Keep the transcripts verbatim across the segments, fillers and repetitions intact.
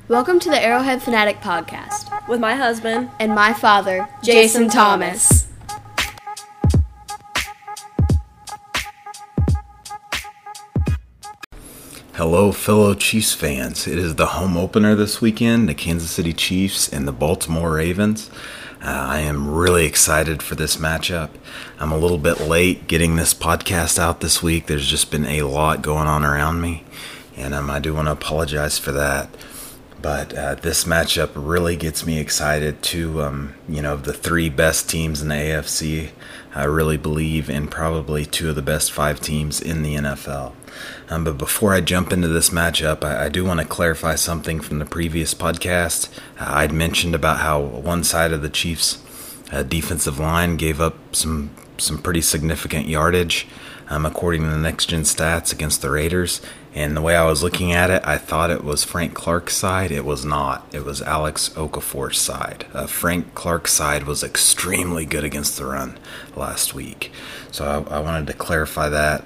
Welcome to the Arrowhead Fanatic Podcast with my husband and my father, Jason, Jason Thomas. Thomas. Hello, fellow Chiefs fans. It is the home opener this weekend, the Kansas City Chiefs and the Baltimore Ravens. Uh, I am really excited for this matchup. I'm a little bit late getting this podcast out this week. There's just been a lot going on around me, and um, I do want to apologize for that. But uh, this matchup really gets me excited to, um, you know, the three best teams in the A F C. I really believe in probably two of the best five teams in the N F L. Um, but before I jump into this matchup, I, I do want to clarify something from the previous podcast. Uh, I'd mentioned about how one side of the Chiefs' uh, defensive line gave up some some pretty significant yardage, um, according to the Next Gen Stats, against the Raiders. And the way I was looking at it, I thought it was Frank Clark's side. It was not. It was Alex Okafor's side. Uh, Frank Clark's side was extremely good against the run last week. So I, I wanted to clarify that,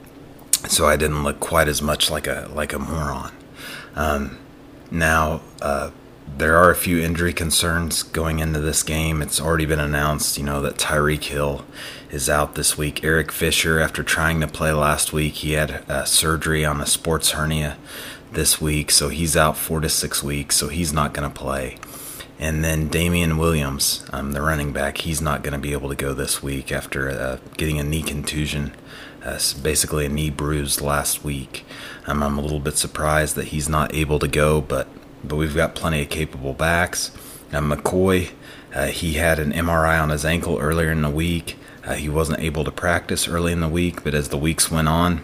so I didn't look quite as much like a like a moron. Um, now, uh, there are a few injury concerns going into this game. It's already been announced, you know, that Tyreek Hill is out this week. Eric Fisher, after trying to play last week, he had uh, surgery on a sports hernia this week, so he's out four to six weeks, so he's not going to play. And then Damian Williams, um, the running back, he's not going to be able to go this week after uh, getting a knee contusion, uh, basically a knee bruise last week. Um, I'm a little bit surprised that he's not able to go, but but we've got plenty of capable backs. Uh, McCoy, uh, he had an M R I on his ankle earlier in the week. Uh, he wasn't able to practice early in the week, but as the weeks went on,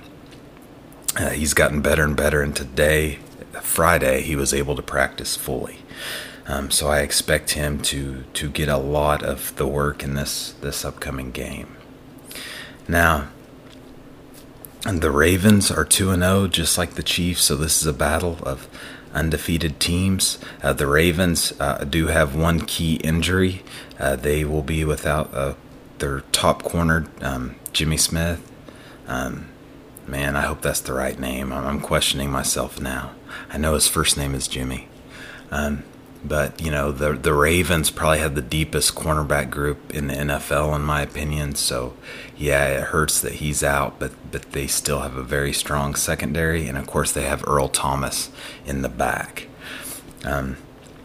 uh, he's gotten better and better. And today, Friday, he was able to practice fully. Um, so I expect him to to get a lot of the work in this this upcoming game. Now, and the Ravens are two and oh, just like the Chiefs, so this is a battle of undefeated teams. Uh, the Ravens uh, do have one key injury. Uh, they will be without uh, their top corner, um, Jimmy Smith. Um, man, I hope that's the right name. I'm, I'm questioning myself now. I know his first name is Jimmy. Um, but, you know, the the Ravens probably have the deepest cornerback group in the N F L, in my opinion. So, yeah, it hurts that he's out, but, but they still have a very strong secondary. And, of course, they have Earl Thomas in the back. Um,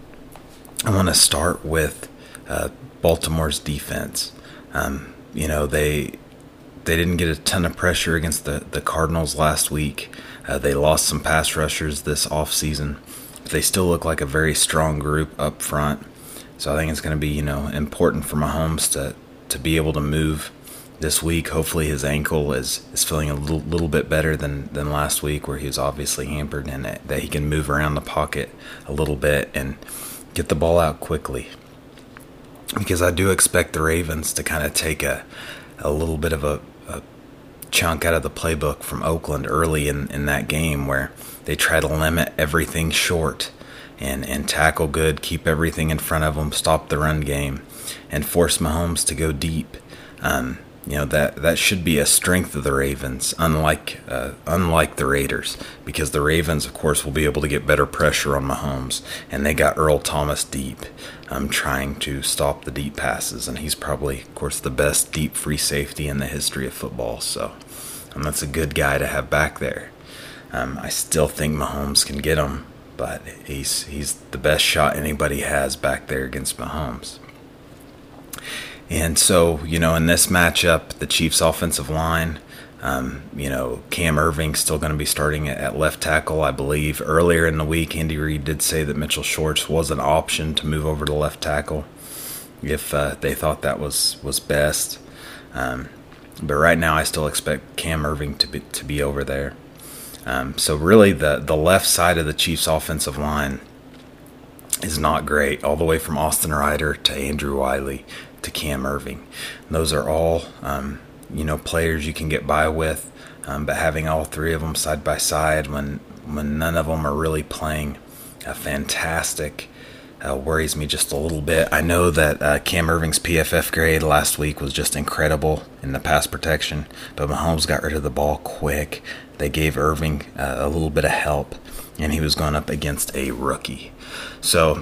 I want to start with uh, Baltimore's defense. Um, you know, they they didn't get a ton of pressure against the, the Cardinals last week. Uh, they lost some pass rushers this offseason. They still look like a very strong group up front. So I think it's going to be, you know, important for Mahomes to, to be able to move this week. Hopefully his ankle is, is feeling a little, little bit better than, than last week, where he was obviously hampered, and that, that he can move around the pocket a little bit and get the ball out quickly. Because I do expect the Ravens to kind of take a, a little bit of a, a chunk out of the playbook from Oakland early in, in that game, where they try to limit everything short and, and tackle good, keep everything in front of them, stop the run game, and force Mahomes to go deep. Um, you know, that, that should be a strength of the Ravens, unlike uh, unlike the Raiders, because the Ravens, of course, will be able to get better pressure on Mahomes, and they got Earl Thomas deep, um, trying to stop the deep passes, and he's probably, of course, the best deep free safety in the history of football, so um, that's a good guy to have back there. Um, I still think Mahomes can get him, but he's he's the best shot anybody has back there against Mahomes. And so, you know, in this matchup, the Chiefs' offensive line, um, you know, Cam Irving's still going to be starting at left tackle, I believe. Earlier in the week, Andy Reid did say that Mitchell Schwartz was an option to move over to left tackle if uh, they thought that was, was best. Um, but right now, I still expect Cam Irving to be to be over there. Um, so really, the, the left side of the Chiefs' offensive line is not great, all the way from Austin Ryder to Andrew Wiley to Cam Irving. And those are all, um, you know, players you can get by with, um, but having all three of them side by side when when none of them are really playing a fantastic uh, worries me just a little bit. I know that uh, Cam Irving's P F F grade last week was just incredible in the pass protection, but Mahomes got rid of the ball quick. They gave Irving uh, a little bit of help and he was going up against a rookie. So,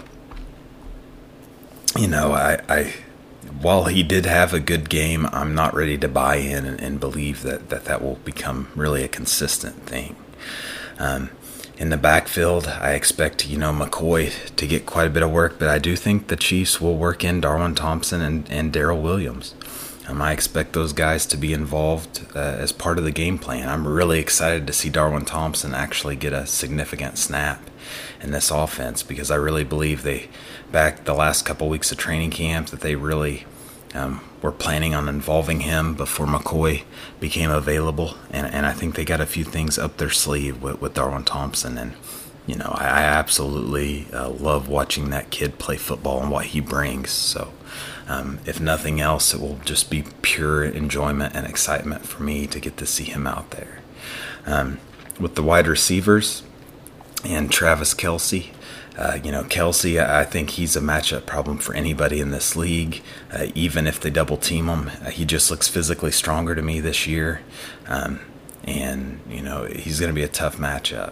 you know, I, I while he did have a good game, I'm not ready to buy in and, and believe that, that that will become really a consistent thing. Um, in the backfield, I expect, you know, McCoy to get quite a bit of work, but I do think the Chiefs will work in Darwin Thompson and, and Darrell Williams. Um, I expect those guys to be involved uh, as part of the game plan. I'm really excited to see Darwin Thompson actually get a significant snap in this offense, because I really believe they, back the last couple weeks of training camp, that they really um, were planning on involving him before McCoy became available. And, and I think they got a few things up their sleeve with, with Darwin Thompson. And, you know, I, I absolutely uh, love watching that kid play football and what he brings. So, Um, if nothing else, it will just be pure enjoyment and excitement for me to get to see him out there. Um, with the wide receivers and Travis Kelce, uh, you know, Kelce, I think he's a matchup problem for anybody in this league. Uh, even if they double team him, uh, he just looks physically stronger to me this year. Um, and, you know, he's going to be a tough matchup.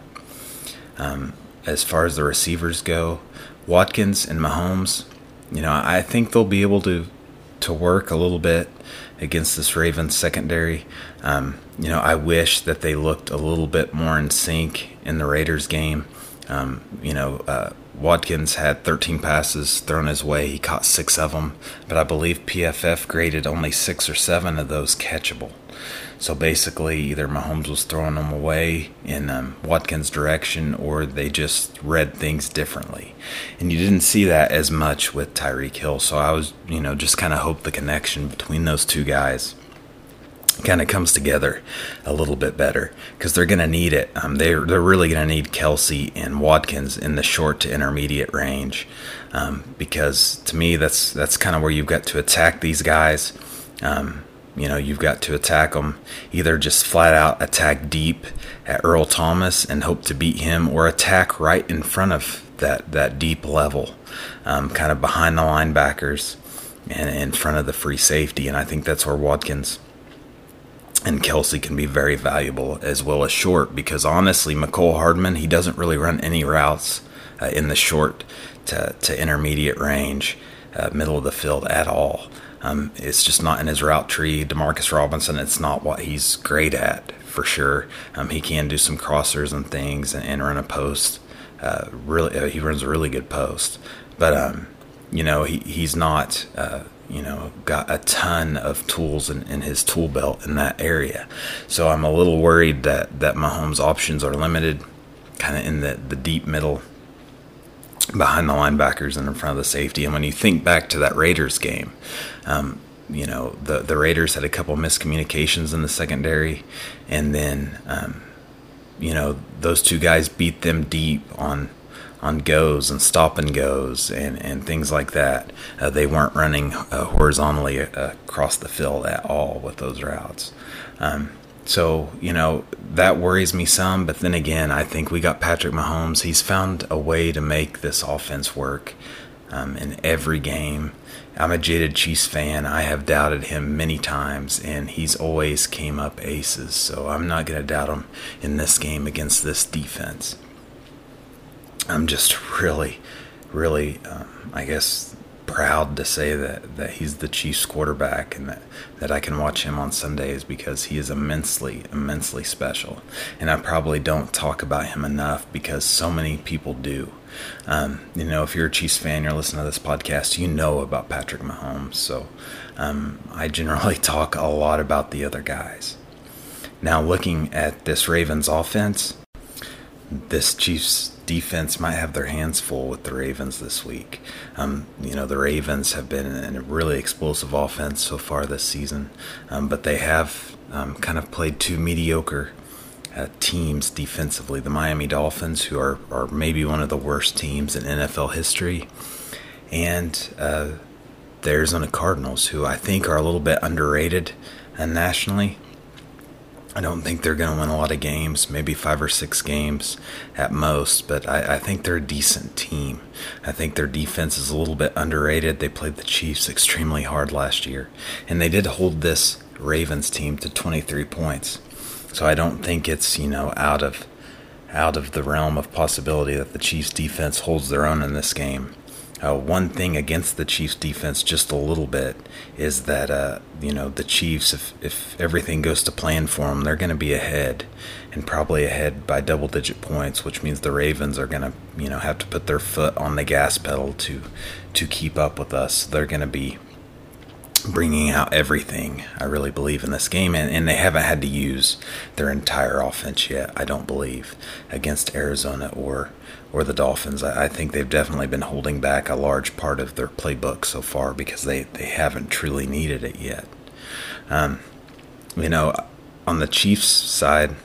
Um, as far as the receivers go, Watkins and Mahomes, you know, I think they'll be able to to work a little bit against this Ravens secondary. Um, you know, I wish that they looked a little bit more in sync in the Raiders game. Um, you know, uh, Watkins had thirteen passes thrown his way. He caught six of them, but I believe P F F graded only six or seven of those catchable. So basically, either Mahomes was throwing them away in um, Watkins' direction, or they just read things differently. And you didn't see that as much with Tyreek Hill. So I was, you know, just kind of hope the connection between those two guys kind of comes together a little bit better, because they're going to need it. Um, they're, they're really going to need Kelce and Watkins in the short to intermediate range, um, because to me, that's that's kind of where you've got to attack these guys. Um, You know, you've got to attack them, either just flat out attack deep at Earl Thomas and hope to beat him, or attack right in front of that, that deep level, um, kind of behind the linebackers and in front of the free safety. And I think that's where Watkins and Kelce can be very valuable, as well as short, because honestly, Mecole Hardman, he doesn't really run any routes uh, in the short to, to intermediate range, uh, middle of the field at all. Um, it's just not in his route tree. Demarcus Robinson, it's not what he's great at, for sure. Um, he can do some crossers and things and, and run a post. Uh, really, uh, he runs a really good post. But, um, you know, he, he's not, uh, you know, got a ton of tools in, in his tool belt in that area. So I'm a little worried that, that Mahomes' options are limited, kind of in the, the deep middle, behind the linebackers and in front of the safety. And when you think back to that Raiders game, um, you know, the, the Raiders had a couple miscommunications in the secondary, and then, um, you know, those two guys beat them deep on on goes and stop and goes and, and things like that. Uh, they weren't running uh, horizontally uh, across the field at all with those routes. Um, So, you know, that worries me some. But then again, I think we got Patrick Mahomes. He's found a way to make this offense work um, in every game. I'm a jaded Chiefs fan. I have doubted him many times, and he's always came up aces. So I'm not going to doubt him in this game against this defense. I'm just really, really, um, I guess, proud to say that, that he's the Chiefs quarterback, and that, that I can watch him on Sundays, because he is immensely, immensely special. And I probably don't talk about him enough, because so many people do. Um, you know, if you're a Chiefs fan, you're listening to this podcast, you know about Patrick Mahomes. So um, I generally talk a lot about the other guys. Now, looking at this Ravens offense, this Chiefs defense might have their hands full with the Ravens this week. Um, you know, the Ravens have been in a really explosive offense so far this season, um, but they have um, kind of played two mediocre uh, teams defensively. The Miami Dolphins, who are, are maybe one of the worst teams in N F L history, and uh, the Arizona Cardinals, who I think are a little bit underrated uh, nationally. I don't think they're going to win a lot of games, maybe five or six games at most, but I, I think they're a decent team. I think their defense is a little bit underrated. They played the Chiefs extremely hard last year, and they did hold this Ravens team to twenty-three points. So I don't think it's, you know, out of out of the realm of possibility that the Chiefs defense holds their own in this game. Uh, one thing against the Chiefs defense just a little bit is that, uh, you know, the Chiefs, if, if everything goes to plan for them, they're going to be ahead, and probably ahead by double-digit points, which means the Ravens are going to, you know, have to put their foot on the gas pedal to to keep up with us. They're going to be bringing out everything, I really believe, in this game, and, and they haven't had to use their entire offense yet, I don't believe, against Arizona or or the Dolphins. I, I think they've definitely been holding back a large part of their playbook so far because they, they haven't truly needed it yet. Um, you know, on the Chiefs side,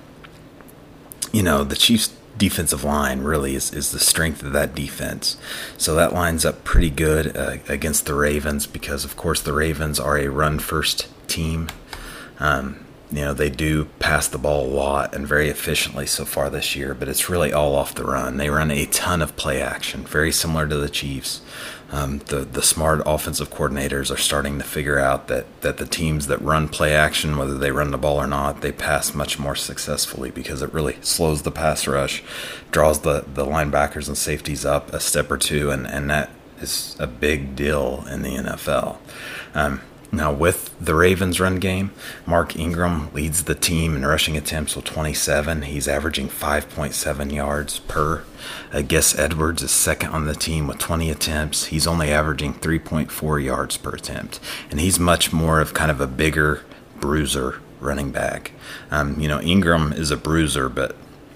you know, the Chiefs defensive line really is, is the strength of that defense. So that lines up pretty good uh, against the Ravens because, of course, the Ravens are a run-first team. Um, you know, they do pass the ball a lot and very efficiently so far this year, but it's really all off the run. They run a ton of play action, very similar to the Chiefs. Um, the, the smart offensive coordinators are starting to figure out that, that the teams that run play action, whether they run the ball or not, they pass much more successfully because it really slows the pass rush, draws the, the linebackers and safeties up a step or two, and, and that is a big deal in the N F L. Um, Now, with the Ravens run game, Mark Ingram leads the team in rushing attempts with twenty-seven. He's averaging five point seven yards per. Uh, Gus Edwards is second on the team with twenty attempts. He's only averaging three point four yards per attempt. And he's much more of kind of a bigger bruiser running back. Um, you know, Ingram is a bruiser, but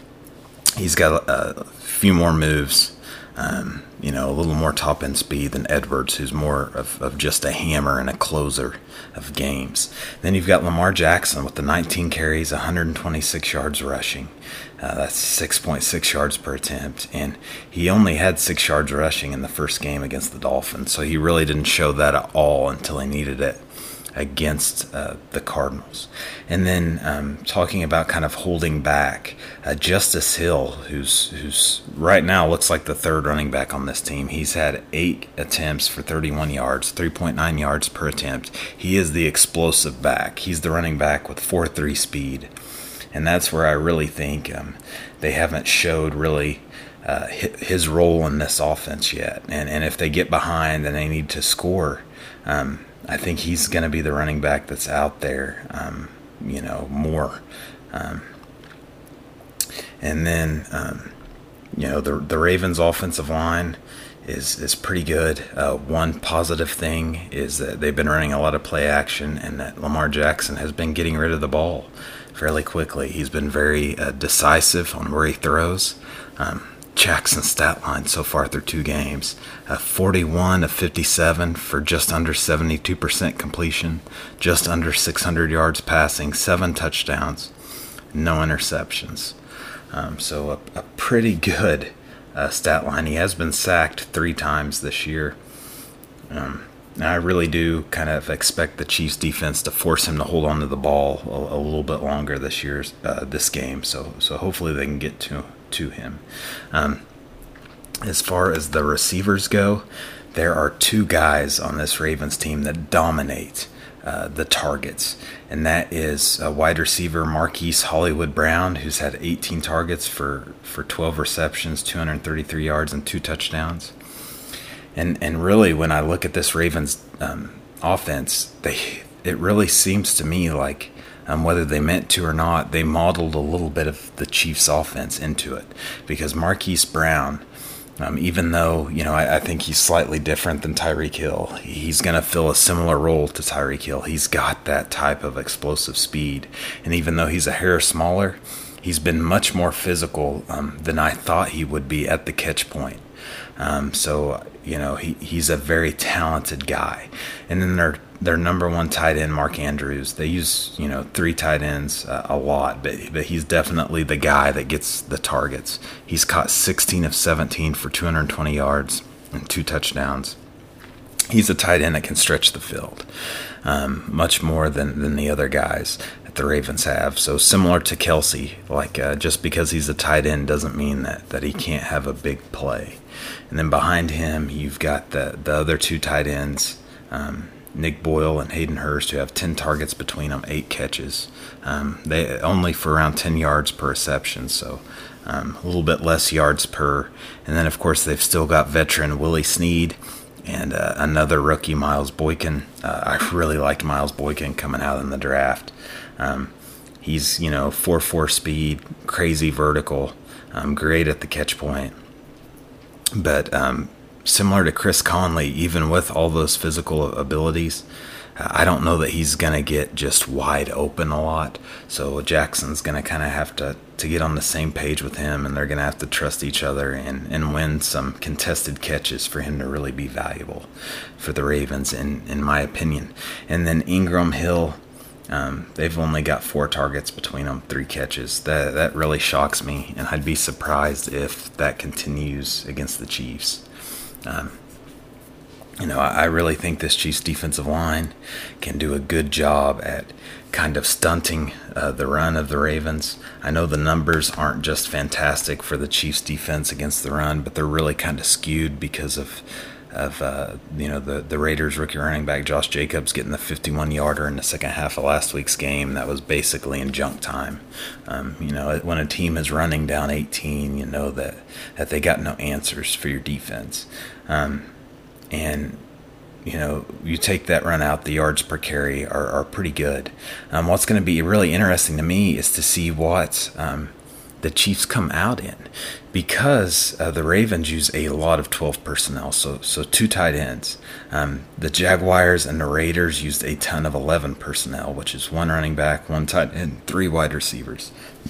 he's got a, a few more moves. Um, you know, a little more top-end speed than Edwards, who's more of, of just a hammer and a closer of games. Then you've got Lamar Jackson with the nineteen carries, one hundred twenty-six yards rushing. Uh, that's six point six yards per attempt. And he only had six yards rushing in the first game against the Dolphins, so he really didn't show that at all until he needed it against uh, the Cardinals. And then um, talking about kind of holding back, uh, Justice Hill, who's who's right now looks like the third running back on this team. He's had eight attempts for thirty-one yards, three point nine yards per attempt. He is the explosive back. He's the running back with four three speed. And that's where I really think um, they haven't showed really uh, his role in this offense yet. And, and if they get behind and they need to score, um, I think he's going to be the running back that's out there, um, you know, more. Um, and then, um, you know, the the Ravens' offensive line is is pretty good. Uh, one positive thing is that they've been running a lot of play action, and that Lamar Jackson has been getting rid of the ball fairly quickly. He's been very uh, decisive on where he throws. Um, Jackson's stat line so far through two games, uh, forty-one of fifty-seven for just under seventy-two percent completion, just under six hundred yards passing, seven touchdowns, no interceptions. Um, so a, a pretty good uh, stat line. He has been sacked three times this year. Um, and I really do kind of expect the Chiefs defense to force him to hold on to the ball a, a little bit longer this year, uh, this game. So so hopefully they can get to to him. Um, as far as the receivers go, there are two guys on this Ravens team that dominate uh, the targets, and that is a wide receiver Marquise Hollywood Brown, who's had eighteen targets for, for twelve receptions, two hundred thirty-three yards, and two touchdowns. And and really, when I look at this Ravens um, offense, they it really seems to me like Um, whether they meant to or not, they modeled a little bit of the Chiefs' offense into it. Because Marquise Brown, um, even though, you know, I, I think he's slightly different than Tyreek Hill, he's going to fill a similar role to Tyreek Hill. He's got that type of explosive speed. And even though he's a hair smaller, he's been much more physical um, than I thought he would be at the catch point. Um, so, you know, he, he's a very talented guy. And then their their number one tight end, Mark Andrews, they use, you know, three tight ends uh, a lot, but, but he's definitely the guy that gets the targets. He's caught sixteen of seventeen for two hundred twenty yards and two touchdowns. He's a tight end that can stretch the field um, much more than, than the other guys that the Ravens have. So similar to Kelsey, like uh, just because he's a tight end doesn't mean that, that he can't have a big play. And then behind him, you've got the, the other two tight ends, um, Nick Boyle and Hayden Hurst, who have ten targets between them, eight catches. Um, they only for around ten yards per reception. So um, a little bit less yards per. And then, of course, they've still got veteran Willie Snead and uh, another rookie, Miles Boykin. Uh, I really liked Miles Boykin coming out in the draft. Um, he's, you know, four four speed, crazy vertical, um, great at the catch point. But um, similar to Chris Conley, even with all those physical abilities, I don't know that he's going to get just wide open a lot. So Jackson's going to kind of have to, to get on the same page with him, and they're going to have to trust each other and, and win some contested catches for him to really be valuable for the Ravens, in, in my opinion. And then Ingram, Hill, um, they've only got four targets between them, three catches. That, that really shocks me, and I'd be surprised if that continues against the Chiefs. Um, You know, I really think this Chiefs defensive line can do a good job at kind of stunting uh, the run of the Ravens. I know the numbers aren't just fantastic for the Chiefs defense against the run, but they're really kind of skewed because of, of uh, you know, the, the Raiders rookie running back Josh Jacobs getting the fifty-one yarder in the second half of last week's game. That was basically in junk time. Um, you know, when a team is running down eighteen, you know that, that they got no answers for your defense. Um, And, you know, you take that run out, the yards per carry are, are pretty good. Um, what's going to be really interesting to me is to see what um, the Chiefs come out in, because uh, the Ravens use a lot of twelve personnel, so so two tight ends. Um, the Jaguars and the Raiders used a ton of eleven personnel, which is one running back, one tight end, three wide receivers.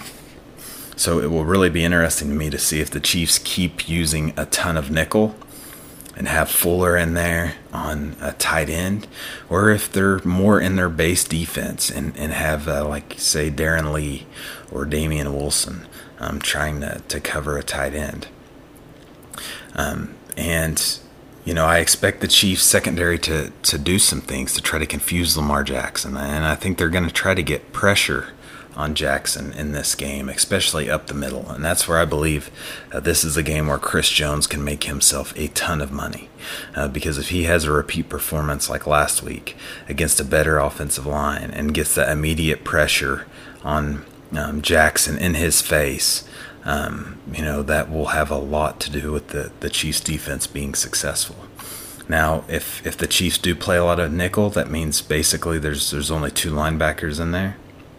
So it will really be interesting to me to see if the Chiefs keep using a ton of nickel and have Fuller in there on a tight end, or if they're more in their base defense and, and have, uh, like, say, Darren Lee or Damian Wilson um, trying to, to cover a tight end. Um, and, you know, I expect the Chiefs secondary to, to do some things to try to confuse Lamar Jackson, and I think they're going to try to get pressure on Jackson in this game, especially up the middle. And that's where I believe uh, this is a game where Chris Jones can make himself a ton of money. Uh, because if he has a repeat performance like last week against a better offensive line and gets that immediate pressure on um, Jackson in his face, um, you know, that will have a lot to do with the, the Chiefs defense being successful. Now, if, if the Chiefs do play a lot of nickel, that means basically there's there's only two linebackers in there.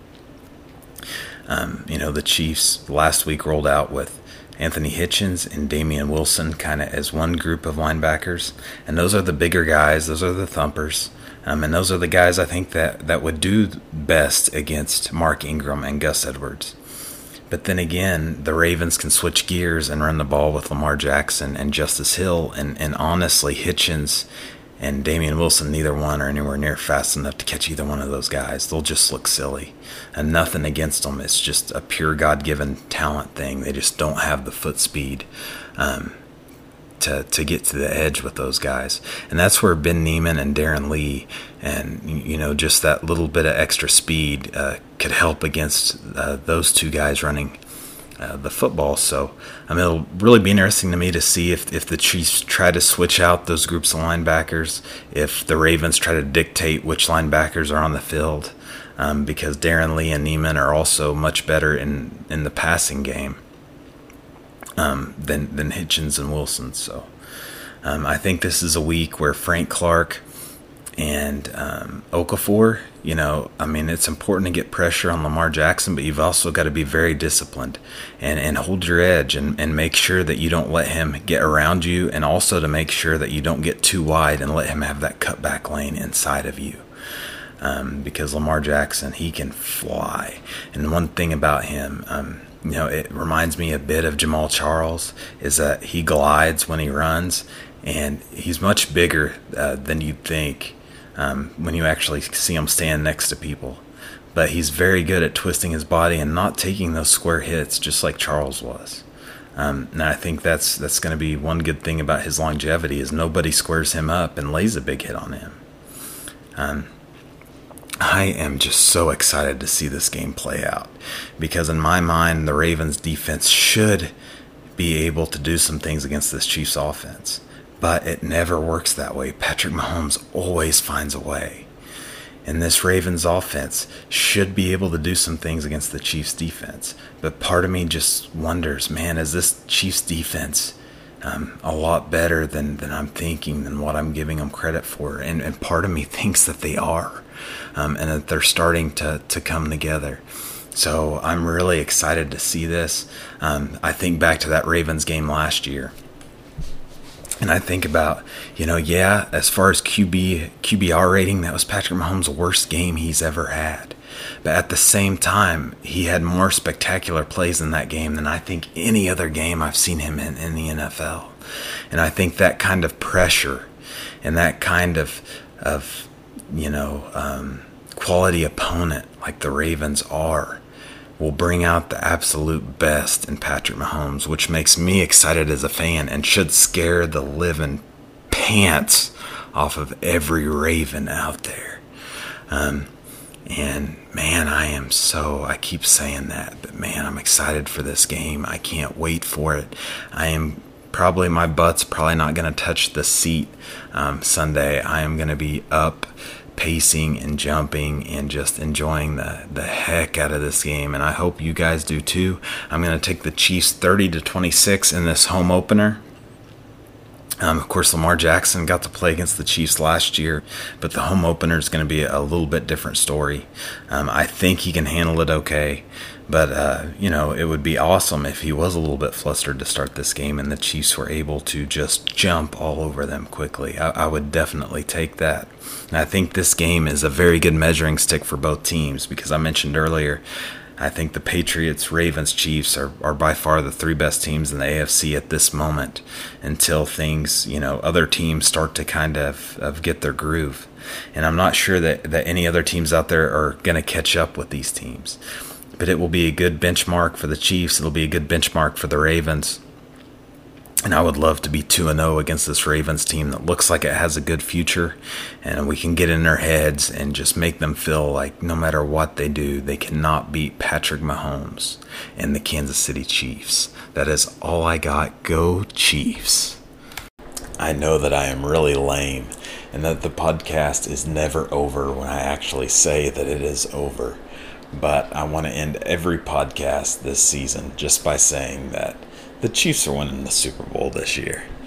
Um, you know, the Chiefs last week rolled out with Anthony Hitchens and Damian Wilson kind of as one group of linebackers. And those are the bigger guys. Those are the thumpers. Um, and those are the guys I think that, that would do best against Mark Ingram and Gus Edwards. But then again, the Ravens can switch gears and run the ball with Lamar Jackson and Justice Hill. And, and honestly, Hitchens and Damian Wilson, neither one are anywhere near fast enough to catch either one of those guys. They'll just look silly. And nothing against them. It's just a pure God-given talent thing. They just don't have the foot speed um, to to get to the edge with those guys. And that's where Ben Neiman and Darren Lee and, you know, just that little bit of extra speed uh, could help against uh, those two guys running Uh, the football. So I mean, it'll really be interesting to me to see if, if the Chiefs try to switch out those groups of linebackers, if the Ravens try to dictate which linebackers are on the field, um, because Darren Lee and Neiman are also much better in, in the passing game um, than, than Hitchens and Wilson. So um, I think this is a week where Frank Clark and um, Okafor, you know, I mean, it's important to get pressure on Lamar Jackson, but you've also got to be very disciplined and, and hold your edge and, and make sure that you don't let him get around you, and also to make sure that you don't get too wide and let him have that cutback lane inside of you. Um, because Lamar Jackson, he can fly. And one thing about him, um, you know, it reminds me a bit of Jamal Charles, is that he glides when he runs, and he's much bigger uh, than you'd think. Um, when you actually see him stand next to people. But he's very good at twisting his body and not taking those square hits, just like Charles was. Um, and I think that's that's going to be one good thing about his longevity, is nobody squares him up and lays a big hit on him. Um, I am just so excited to see this game play out, because in my mind, the Ravens defense should be able to do some things against this Chiefs offense. But it never works that way. Patrick Mahomes always finds a way. And this Ravens offense should be able to do some things against the Chiefs defense. But part of me just wonders, man, is this Chiefs defense um, a lot better than, than I'm thinking, than what I'm giving them credit for? And, and part of me thinks that they are, um, and that they're starting to, to come together. So I'm really excited to see this. Um, I think back to that Ravens game last year. And I think about, you know, yeah, as far as Q B, Q B R rating, that was Patrick Mahomes' worst game he's ever had. But at the same time, he had more spectacular plays in that game than I think any other game I've seen him in in the N F L. And I think that kind of pressure and that kind of, of you know, um, quality opponent like the Ravens are will bring out the absolute best in Patrick Mahomes, which makes me excited as a fan and should scare the living pants off of every Raven out there. Um, and man, I am so, I keep saying that, but man, I'm excited for this game. I can't wait for it. I am probably, my butt's probably not going to touch the seat um, Sunday. I am going to be up pacing and jumping and just enjoying the, the heck out of this game, and I hope you guys do too. I'm going to take the Chiefs thirty to twenty-six in this home opener. Um, of course, Lamar Jackson got to play against the Chiefs last year, but the home opener is going to be a little bit different story. Um, I think he can handle it okay, but, uh, you know, it would be awesome if he was a little bit flustered to start this game and the Chiefs were able to just jump all over them quickly. I, I would definitely take that. And I think this game is a very good measuring stick for both teams because I mentioned earlier, I think the Patriots, Ravens, Chiefs are, are by far the three best teams in the A F C at this moment until things, you know, other teams start to kind of, of get their groove. And I'm not sure that, that any other teams out there are going to catch up with these teams. But it will be a good benchmark for the Chiefs. It'll be a good benchmark for the Ravens. And I would love to be two and oh against this Ravens team that looks like it has a good future. And we can get in their heads and just make them feel like no matter what they do, they cannot beat Patrick Mahomes and the Kansas City Chiefs. That is all I got. Go Chiefs. I know that I am really lame and that the podcast is never over when I actually say that it is over. But I want to end every podcast this season just by saying that the Chiefs are winning the Super Bowl this year.